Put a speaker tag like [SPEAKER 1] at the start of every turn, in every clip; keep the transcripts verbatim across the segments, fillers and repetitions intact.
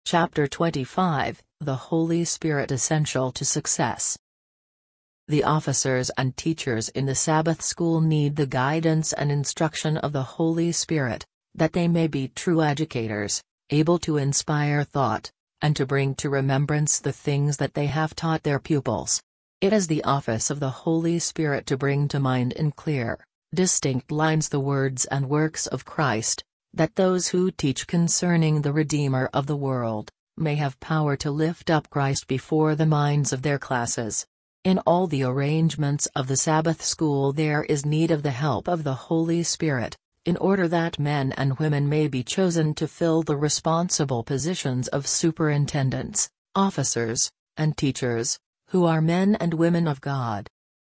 [SPEAKER 1] Chapter twenty-five, The Holy Spirit Essential to Success. The officers and teachers in the Sabbath school need the guidance and instruction of the Holy Spirit, that they may be true educators, able to inspire thought, and to bring to remembrance the things that they have taught their pupils. It is the office of the Holy Spirit to bring to mind in clear, distinct lines the words and works of Christ, that those who teach concerning the Redeemer of the world, may have power to lift up Christ before the minds of their classes. In all the arrangements of the Sabbath school there is need of the help of the Holy Spirit, in order that men and women may be chosen to fill the responsible positions of superintendents, officers, and teachers, who are men and women of God.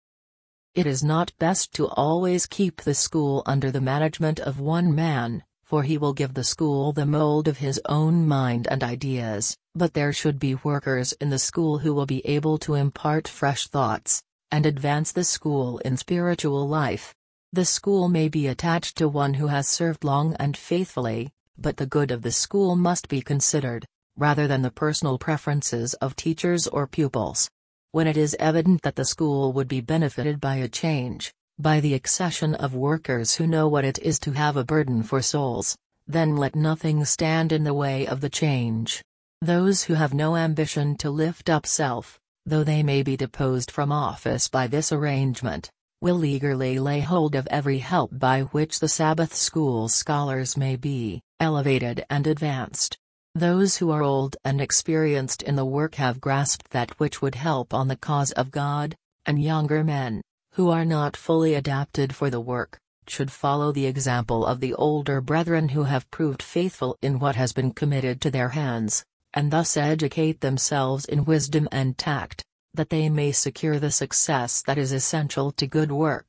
[SPEAKER 1] It is not best to always keep the school under the management of one man, for he will give the school the mold of his own mind and ideas, but there should be workers in the school who will be able to impart fresh thoughts, and advance the school in spiritual life. The school may be attached to one who has served long and faithfully, but the good of the school must be considered, rather than the personal preferences of teachers or pupils. When it is evident that the school would be benefited by a change, by the accession of workers who know what it is to have a burden for souls, then let nothing stand in the way of the change. Those who have no ambition to lift up self, though they may be deposed from office by this arrangement, will eagerly lay hold of every help by which the Sabbath school scholars may be elevated and advanced. Those who are old and experienced in the work have grasped that which would help on the cause of God, and younger men, who are not fully adapted for the work, should follow the example of the older brethren who have proved faithful in what has been committed to their hands, and thus educate themselves in wisdom and tact, that they may secure the success that is essential to good work.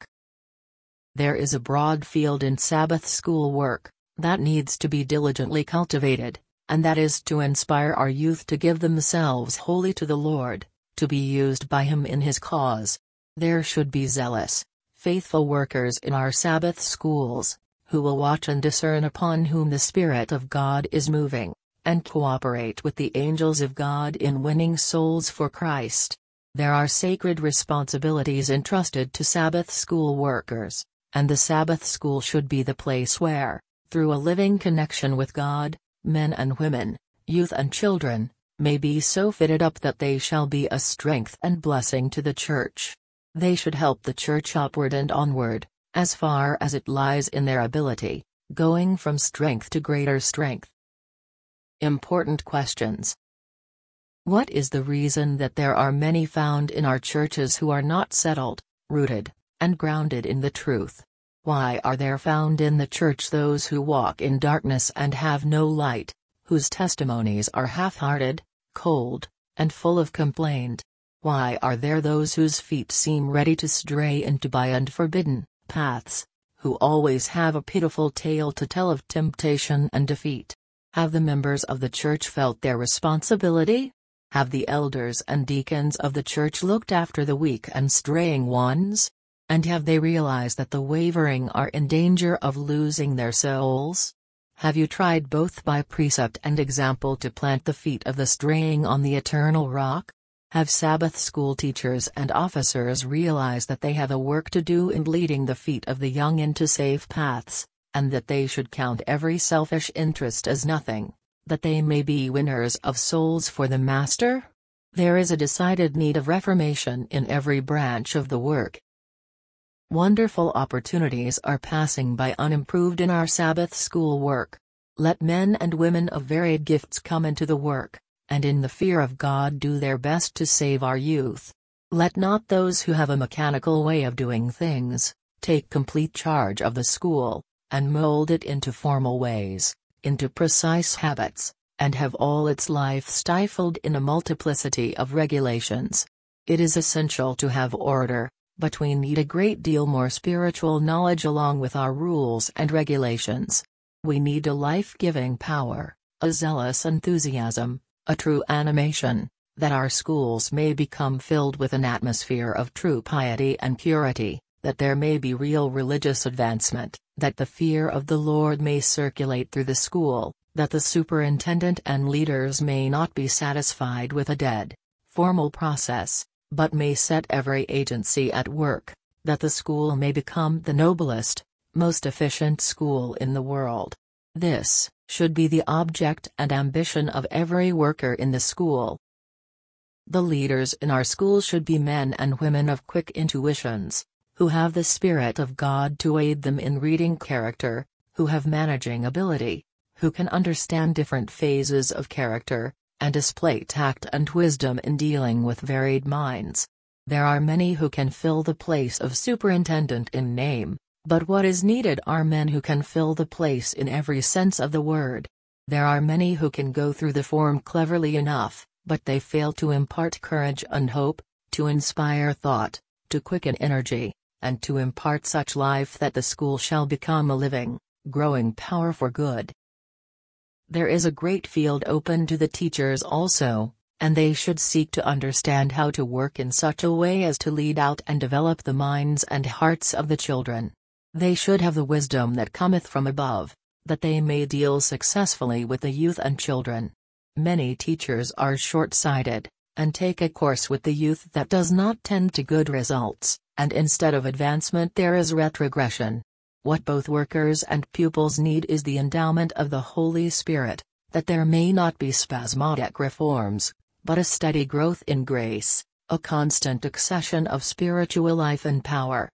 [SPEAKER 1] There is a broad field in Sabbath school work, that needs to be diligently cultivated, and that is to inspire our youth to give themselves wholly to the Lord, to be used by Him in His cause. There should be zealous, faithful workers in our Sabbath schools, who will watch and discern upon whom the Spirit of God is moving, and cooperate with the angels of God in winning souls for Christ. There are sacred responsibilities entrusted to Sabbath school workers, and the Sabbath school should be the place where, through a living connection with God, men and women, youth and children, may be so fitted up that they shall be a strength and blessing to the Church. They should help the Church upward and onward, as far as it lies in their ability, going from strength to greater strength. Important questions. What is the reason that there are many found in our churches who are not settled, rooted, and grounded in the truth? Why are there found in the church those who walk in darkness and have no light, whose testimonies are half-hearted, cold, and full of complaint? Why are there those whose feet seem ready to stray into by and forbidden paths, who always have a pitiful tale to tell of temptation and defeat? Have the members of the church felt their responsibility? Have the elders and deacons of the church looked after the weak and straying ones? And have they realized that the wavering are in danger of losing their souls? Have you tried both by precept and example to plant the feet of the straying on the eternal rock? Have Sabbath school teachers and officers realized that they have a work to do in leading the feet of the young into safe paths, and that they should count every selfish interest as nothing, that they may be winners of souls for the Master? There is a decided need of reformation in every branch of the work. Wonderful opportunities are passing by unimproved in our Sabbath school work. Let men and women of varied gifts come into the work, and in the fear of God do their best to save our youth. Let not those who have a mechanical way of doing things, take complete charge of the school, and mold it into formal ways, into precise habits, and have all its life stifled in a multiplicity of regulations. It is essential to have order, but we need a great deal more spiritual knowledge along with our rules and regulations. We need a life-giving power, a zealous enthusiasm, a true animation, that our schools may become filled with an atmosphere of true piety and purity, that there may be real religious advancement, that the fear of the Lord may circulate through the school, that the superintendent and leaders may not be satisfied with a dead, formal process, but may set every agency at work, that the school may become the noblest, most efficient school in the world. This should be the object and ambition of every worker in the school. The leaders in our school should be men and women of quick intuitions, who have the Spirit of God to aid them in reading character, who have managing ability, who can understand different phases of character, and display tact and wisdom in dealing with varied minds. There are many who can fill the place of superintendent in name, but what is needed are men who can fill the place in every sense of the word. There are many who can go through the form cleverly enough, but they fail to impart courage and hope, to inspire thought, to quicken energy, and to impart such life that the school shall become a living, growing power for good. There is a great field open to the teachers also, and they should seek to understand how to work in such a way as to lead out and develop the minds and hearts of the children. They should have the wisdom that cometh from above, that they may deal successfully with the youth and children. Many teachers are short-sighted, and take a course with the youth that does not tend to good results, and instead of advancement there is retrogression. What both workers and pupils need is the endowment of the Holy Spirit, that there may not be spasmodic reforms, but a steady growth in grace, a constant accession of spiritual life and power.